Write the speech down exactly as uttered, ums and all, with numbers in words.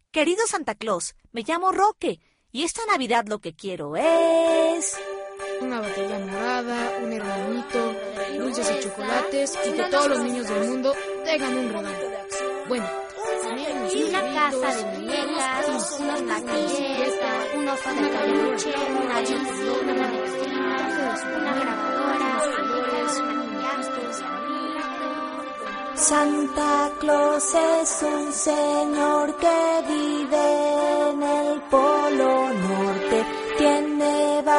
Querido Santa Claus, me llamo Roque y esta Navidad lo que quiero es... una botella morada, un hermanito, dulces y chocolates y que todos los niños del mundo tengan un regalo. Bueno, y una casa de muñecas, unos maquilletas, un oso de peluche, una televisión, una medicina, una grabadora, flores, maquillajes. Santa Claus es un señor que vive en el Polo Norte.